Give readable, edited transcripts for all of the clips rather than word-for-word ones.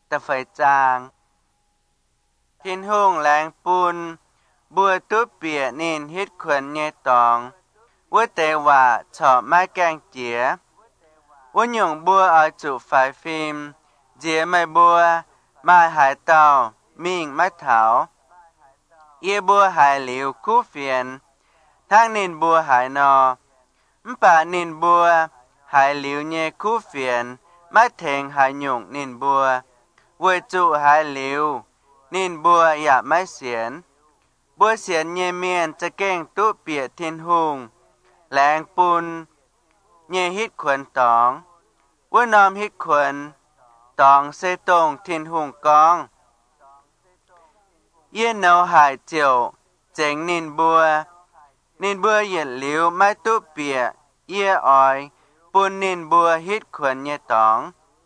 ta phải chàng thiên hùng làng bùn bùa tút bịa nên hít khuẩn nhẹ tòng vua tê hòa chọ mai càng chĩa vua nhung bùa ở chủ phải phim dĩa mai bùa mai hải tàu mình mai thảo ia bùa hải liu cú phiền thang nên bùa hải nò bà nên bùa hải liu nhẹ cú phiền mai thèn hải nhung nên bùa vua chủ hải liu nên bùa dạ mai xiển bùa xiển nhẹ miềnจะเก่งตุเปียthiên hùngแรงปุนเย่ฮิตขวนตองว่านอมฮิตขวนตองเซตงthiên hùngกองเย่เนาหายเจียวเจ๋งนินบัวเหยียดหลิวไม่ตุเปียเย่อ้อยปุนนินบัวฮิตขวนเย่ตอง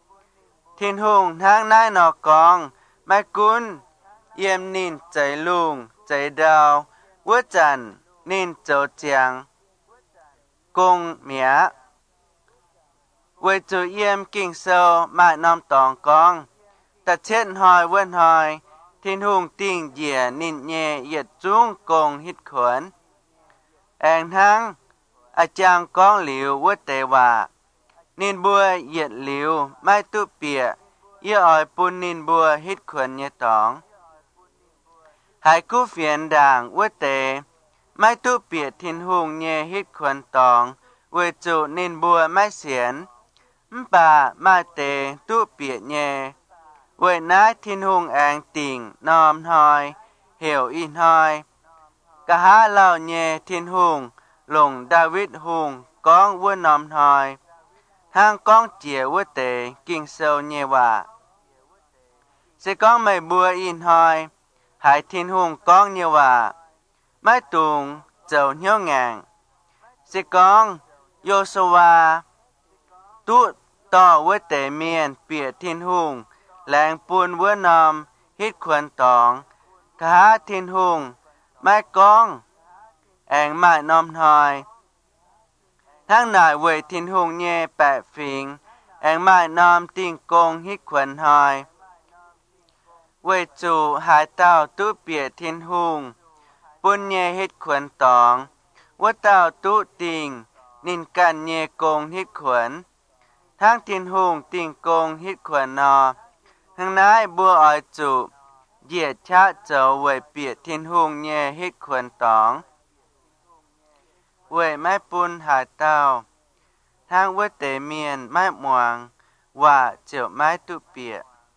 thiên hùngทางนายนอกองไม่กุนเยี่ยมนินใจลุงใจดาววัวจันนินโจเจียงกงเมียเวจูเยี่ยมกิ่งโซมานอมตองกองตัดเช็ดหอยเว้นหอยthiên hùngติ่งเหยียนินเย่เหยียดจุ้งกงฮิตขวนแองทั้งอาจารย์กองหลิววัวเตว่านินบัวเหยียดหลิวไม่ตุเปียเยี่ยอ้อยปุนนินบัวฮิตขวนเย่ตองหายกู้เฟียนด่างวัวเตไม่ตุเปียthiên hùngเย่ฮิตขวนตองเวจูนินบัวไม่เสียนป่ามาเตตุเปียเย่เวน้าthiên hùngแองติ่งนอมหอยเหี่ยวอินหอยกะหาเหล่าเย่thiên hùngหลงดาวิดหงกองวัวนอมหอยทางกองเจียวัวเตกิ่งเซลเย่ว่าเสกองไม่บัวอินหอยหายthiên hùngกองเย่ว่าไม่ตุงเจ้าเหี้ยวแงงเสกองโยสวาตุต่อวัวเตเมียนเปียthiên hùngแรงปูนวัวนอมฮิตขวนตองกะหาthiên hùngไม่กองแองไม่นอมหอยทั้งนายเวยthiên hùngเย่แปะฟิงแองไม่นอมติ่งกงฮิตขวนหอยเวยจูหายเต้าตุเปียthiên hùngปุนเย่ฮิตขวนตองว่าเต้าตุติ่งนินกันเย่กงฮิตขวนทั้งthiên hùngติ่งกงฮิตขวนนอทั้งนายบัวอ้อยจูเหยียดชะเจ้าเวยเปียthiên hùngเย่ฮิตขวนตองเวยไม้ปุนหายเต้าทางเวยเตเมียนไม้หมวงว่าเจียวไม้ตุเปีย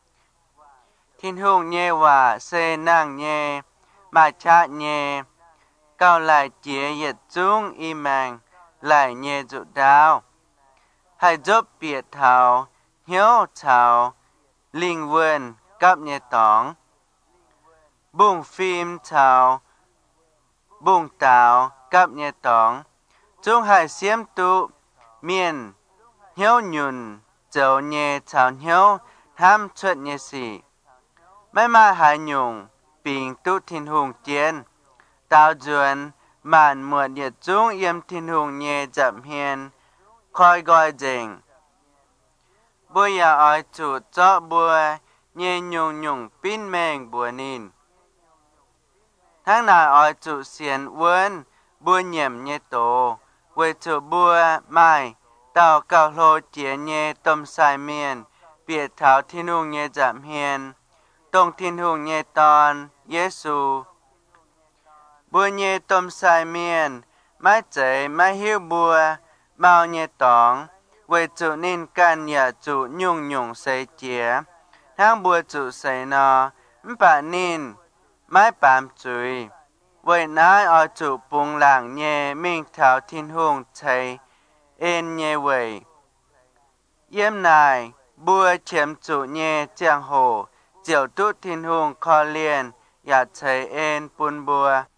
thiên hùngเย่ว่าเซนั่งเย่มาชะเย่เก้าไหลเจียเหยียดจุ้งอีแมงไหลเย่จุดาวให้จบเปียเทาเหี้ยวเทาลิงเวินกับเย่ตองบุ้งฟิล์มเทาบุ้งตาวกับเย่ตองจงให้เสียมตุเมียนเหี้ยวหยุนเจ้าเย่เทาเหี้ยวทำชดเย่สีไม่มาหายยุงปิงตุthiên hùngเจียนตาวจวนมานหมวดเหยียดจุ้งเยี่ยมthiên hùngเย่จับเฮียนคอยกอยเจงบัวยาอ้อยจูดเจาะบัวเย่ยุงปิ้นแมงบัวนินทั้งนายอ้อยจูเสียนเวินบัวเหยี่ยมเย่โตเวจูบัวไม้เต่าเก่าโลเจียเย่ต้มสายเมียนเปียดเท้าthiên hùngเย่จับเฮียนตรงthiên hùngเย่ตอนเยซูบัวเย่ต้มสายเมียนไม่เจไม่หิวบัวเมาเย่ตองเวจูนินกันอย่าจูยุงใส่เจียทั้งบัวจูใส่นอมป่านินไม่ปามจุยเวนายอจูปุงหลังเย่มิ่งเท้าthiên hùngใช้เอ็นเย่เวยเยี่ยมนายบัวเฉียมจูเย่เจียงโหเจียวตุthiên hùngคอเลียนอย่าใช้เอ็นปุนบัว